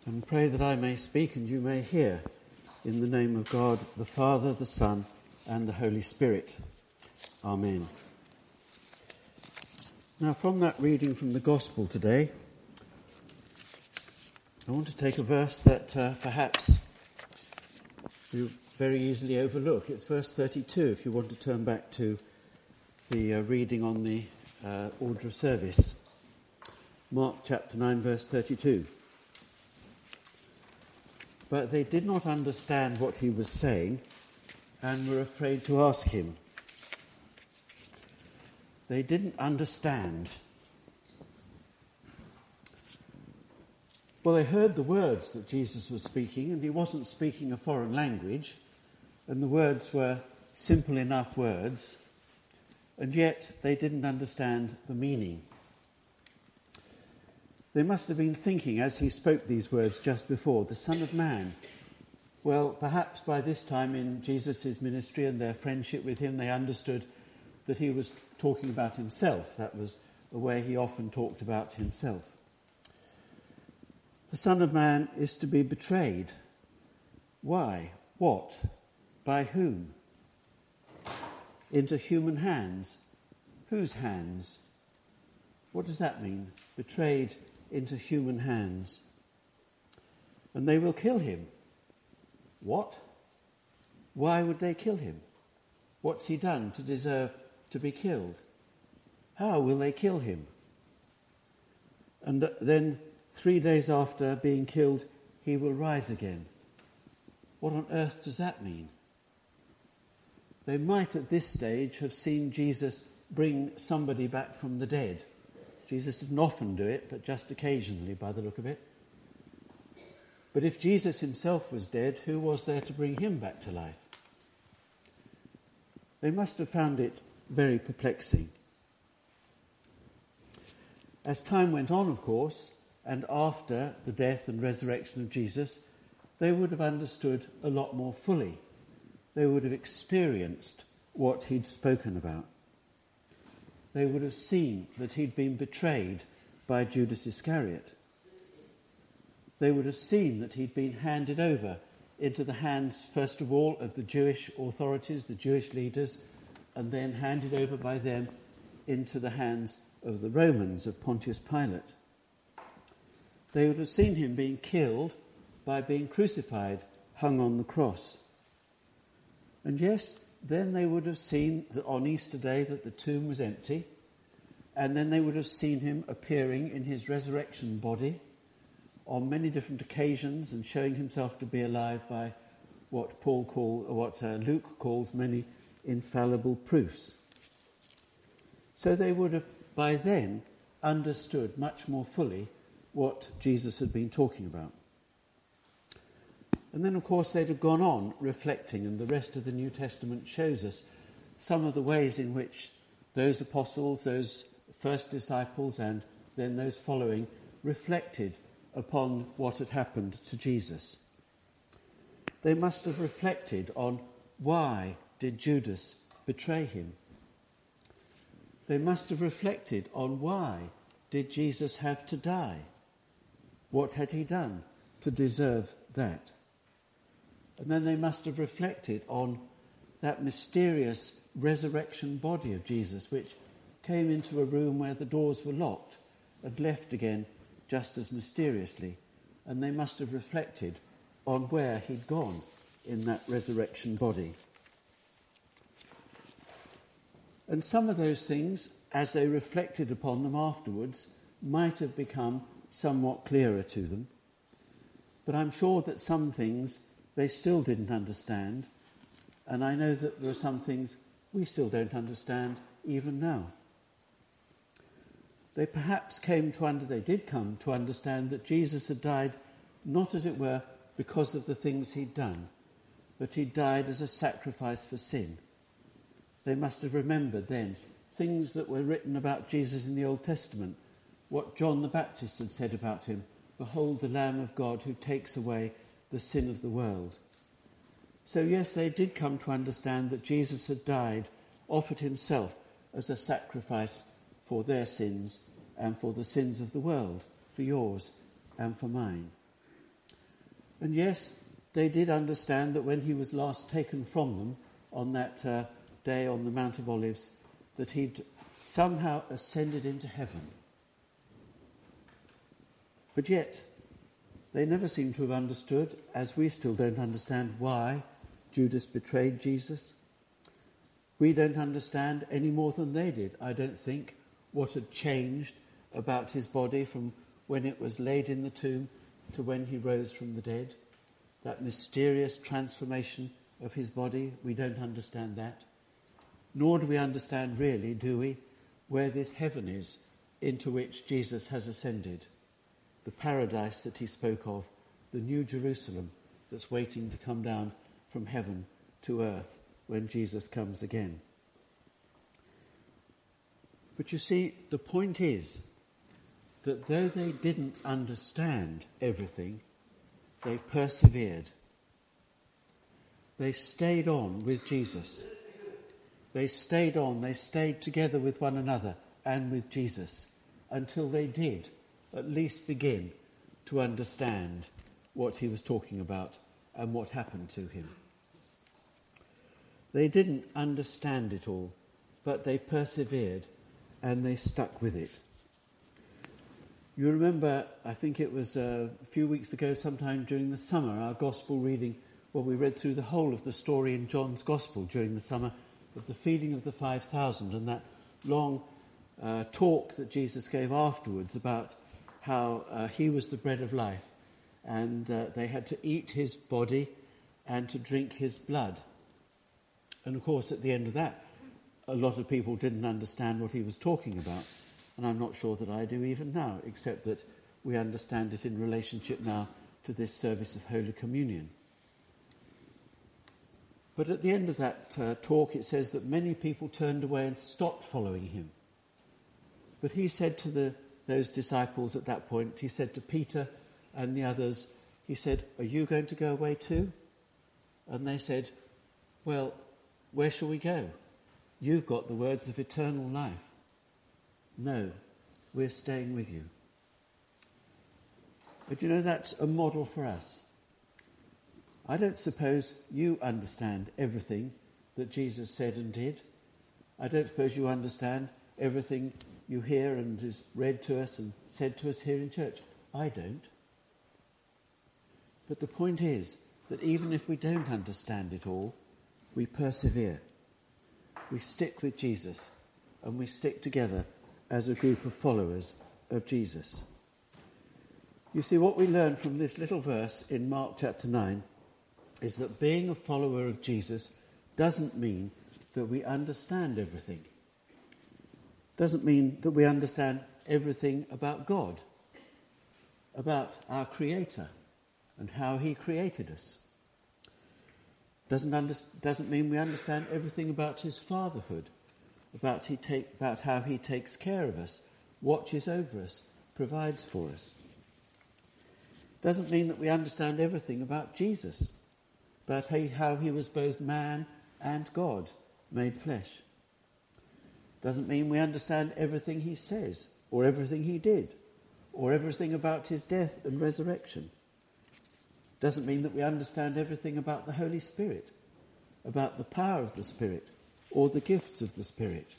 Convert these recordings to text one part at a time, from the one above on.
and pray that I may speak and you may hear, in the name of God, the Father, the Son, and the Holy Spirit. Amen. Now, from that reading from the Gospel today, I want to take a verse that perhaps you very easily overlook. It's verse 32, if you want to turn back to the reading on the order of service. Mark chapter 9, verse 32. But they did not understand what he was saying and were afraid to ask him. They didn't understand. Well, they heard the words that Jesus was speaking, and he wasn't speaking a foreign language, and the words were simple enough words, and yet they didn't understand the meaning. They must have been thinking, as he spoke these words just before, the Son of Man. Well, perhaps by this time in Jesus' ministry and their friendship with him, they understood that he was talking about himself. That was the way he often talked about himself. The Son of Man is to be betrayed. Why? What? By whom? Into human hands. Whose hands? What does that mean? Betrayed into human hands. And they will kill him. What? Why would they kill him? What's he done to deserve to be killed? How will they kill him? And then 3 days after being killed, he will rise again. What on earth does that mean? They might at this stage have seen Jesus bring somebody back from the dead. Jesus didn't often do it, but just occasionally by the look of it. But if Jesus himself was dead, who was there to bring him back to life? They must have found it very perplexing. As time went on, of course, and after the death and resurrection of Jesus, they would have understood a lot more fully. They would have experienced what he'd spoken about. They would have seen that he'd been betrayed by Judas Iscariot. They would have seen that he'd been handed over into the hands, first of all, of the Jewish authorities, the Jewish leaders, and then handed over by them into the hands of the Romans, of Pontius Pilate. They would have seen him being killed by being crucified, hung on the cross. And yes, then they would have seen that on Easter Day that the tomb was empty, and then they would have seen him appearing in his resurrection body on many different occasions and showing himself to be alive by what Luke calls many infallible proofs. So they would have by then understood much more fully what Jesus had been talking about. And then, of course, they'd have gone on reflecting, and the rest of the New Testament shows us some of the ways in which those apostles, those first disciples, and then those following, reflected upon what had happened to Jesus. They must have reflected on why did Judas betray him. They must have reflected on why did Jesus have to die. What had he done to deserve that? And then they must have reflected on that mysterious resurrection body of Jesus, which came into a room where the doors were locked and left again just as mysteriously. And they must have reflected on where he'd gone in that resurrection body. And some of those things, as they reflected upon them afterwards, might have become somewhat clearer to them. But I'm sure that some things they still didn't understand, and I know that there are some things we still don't understand even now. They did come to understand that Jesus had died not, as it were, because of the things he'd done, but he died as a sacrifice for sin. They must have remembered then things that were written about Jesus in the Old Testament, what John the Baptist had said about him, "Behold the Lamb of God who takes away the sin of the world." So yes, they did come to understand that Jesus had died, offered himself as a sacrifice for their sins and for the sins of the world, for yours and for mine. And yes, they did understand that when he was last taken from them on that day on the Mount of Olives, that he'd somehow ascended into heaven. But yet, they never seem to have understood, as we still don't understand why Judas betrayed Jesus. We don't understand any more than they did, I don't think, what had changed about his body from when it was laid in the tomb to when he rose from the dead. That mysterious transformation of his body, we don't understand that. Nor do we understand really, do we, where this heaven is into which Jesus has ascended. The paradise that he spoke of, the new Jerusalem that's waiting to come down from heaven to earth when Jesus comes again. But you see, the point is that though they didn't understand everything, they persevered. They stayed on with Jesus. They stayed on, they stayed together with one another and with Jesus until they did at least begin to understand what he was talking about and what happened to him. They didn't understand it all, but they persevered and they stuck with it. You remember, I think it was a few weeks ago, sometime during the summer, our gospel reading, well, we read through the whole of the story in John's gospel during the summer of the feeding of the 5,000 and that long talk that Jesus gave afterwards about how he was the bread of life and they had to eat his body and to drink his blood. And of course, at the end of that, a lot of people didn't understand what he was talking about. And I'm not sure that I do even now, except that we understand it in relationship now to this service of Holy Communion. But at the end of that talk, it says that many people turned away and stopped following him. But he said to those disciples at that point, he said to Peter and the others, he said, "Are you going to go away too?" And they said, "Well, where shall we go? You've got the words of eternal life." "No, we're staying with you." But you know, that's a model for us. I don't suppose you understand everything that Jesus said and did. I don't suppose you understand everything you hear and is read to us and said to us here in church. I don't. But the point is that even if we don't understand it all, we persevere. We stick with Jesus and we stick together as a group of followers of Jesus. You see, what we learn from this little verse in Mark chapter 9 is that being a follower of Jesus doesn't mean that we understand everything. Doesn't mean that we understand everything about God, about our Creator and how he created us. Doesn't mean we understand everything about his fatherhood, about how he takes care of us, watches over us, provides for us. Doesn't mean that we understand everything about Jesus, about how he was both man and God made flesh. Doesn't mean we understand everything he says, or everything he did, or everything about his death and resurrection. Doesn't mean that we understand everything about the Holy Spirit, about the power of the Spirit, or the gifts of the Spirit.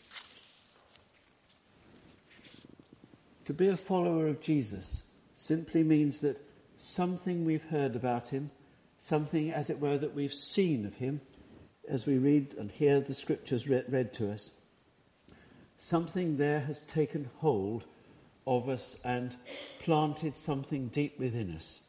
To be a follower of Jesus simply means that something we've heard about him, something, as it were, that we've seen of him, as we read and hear the scriptures read to us, something there has taken hold of us and planted something deep within us.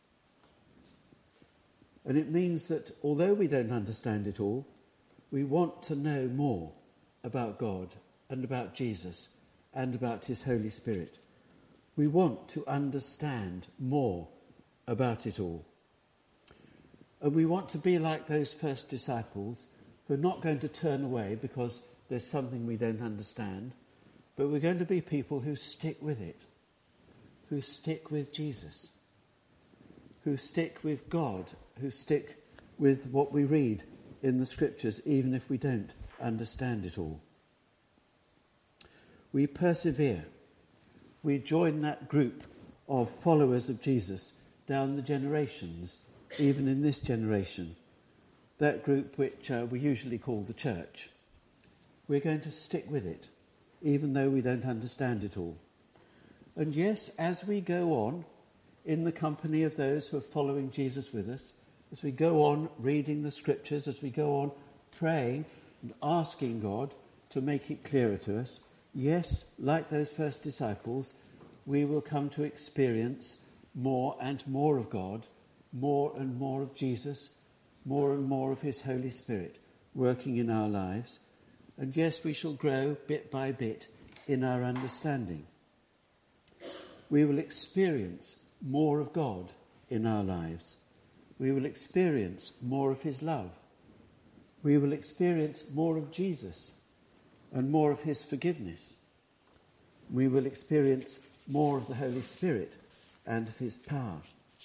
And it means that although we don't understand it all, we want to know more about God and about Jesus and about his Holy Spirit. We want to understand more about it all. And we want to be like those first disciples who are not going to turn away because there's something we don't understand, but we're going to be people who stick with it, who stick with Jesus, who stick with God, who stick with what we read in the scriptures, even if we don't understand it all. We persevere. We join that group of followers of Jesus down the generations, even in this generation, that group which we usually call the church. We're going to stick with it, even though we don't understand it all. And yes, as we go on in the company of those who are following Jesus with us, as we go on reading the scriptures, as we go on praying and asking God to make it clearer to us, yes, like those first disciples, we will come to experience more and more of God, more and more of Jesus, more and more of his Holy Spirit working in our lives. And yes, we shall grow bit by bit in our understanding. We will experience more of God in our lives. We will experience more of his love. We will experience more of Jesus and more of his forgiveness. We will experience more of the Holy Spirit and of his power.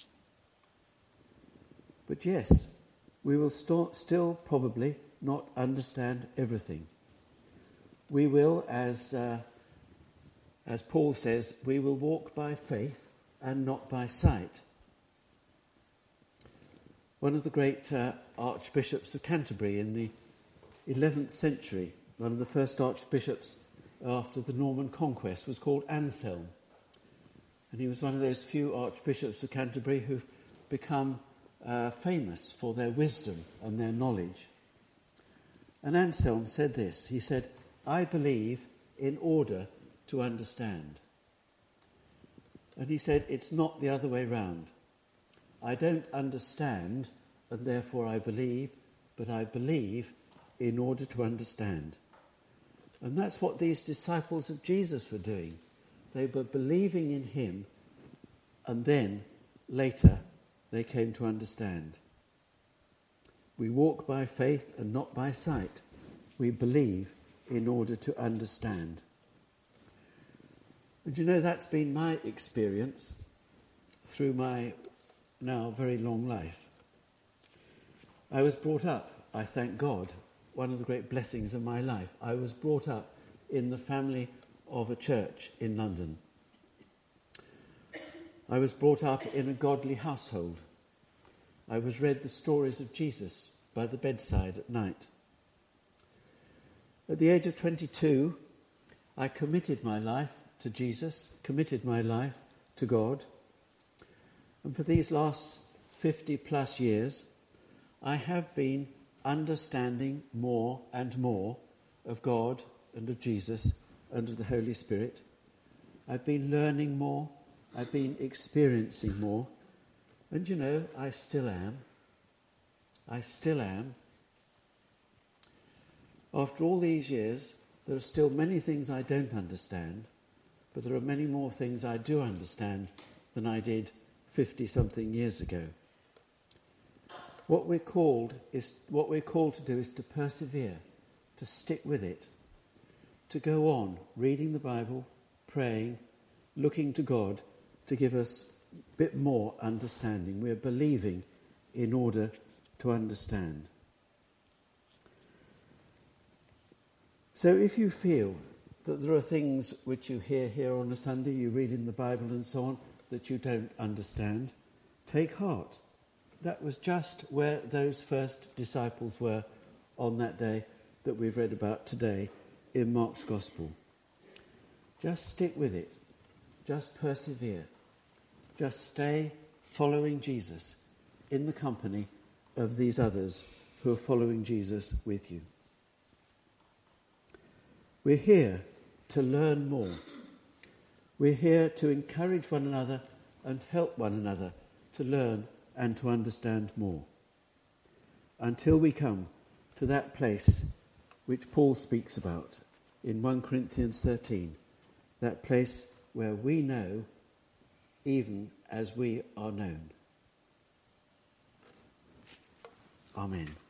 But yes, we will still probably not understand everything. We will, as Paul says, we will walk by faith and not by sight. One of the great archbishops of Canterbury in the 11th century, one of the first archbishops after the Norman conquest, was called Anselm. And he was one of those few archbishops of Canterbury who've become famous for their wisdom and their knowledge. And Anselm said this. He said, "I believe in order to understand." And he said, it's not the other way round. I don't understand and therefore I believe, but I believe in order to understand. And that's what these disciples of Jesus were doing. They were believing in him, and then later they came to understand. We walk by faith and not by sight. We believe in order to understand. And you know, that's been my experience through my now very long life. I was brought up, I thank God, one of the great blessings of my life. I was brought up in the family of a church in London. I was brought up in a godly household. I was read the stories of Jesus by the bedside at night. At the age of 22, I committed my life to Jesus, committed my life to God. And for these last 50 plus years, I have been understanding more and more of God and of Jesus and of the Holy Spirit. I've been learning more. I've been experiencing more. And you know, I still am. I still am. After all these years, there are still many things I don't understand, but there are many more things I do understand than I did 50-something years ago. What we're called to do is to persevere, to stick with it, to go on reading the Bible, praying, looking to God to give us a bit more understanding. We're believing in order to understand. So if you feel that there are things which you hear here on a Sunday, you read in the Bible and so on, that you don't understand, take heart. That was just where those first disciples were on that day that we've read about today in Mark's Gospel. Just stick with it. Just persevere. Just stay following Jesus in the company of these others who are following Jesus with you. We're here to learn more. We're here to encourage one another and help one another to learn and to understand more. Until we come to that place which Paul speaks about in 1 Corinthians 13, that place where we know even as we are known. Amen.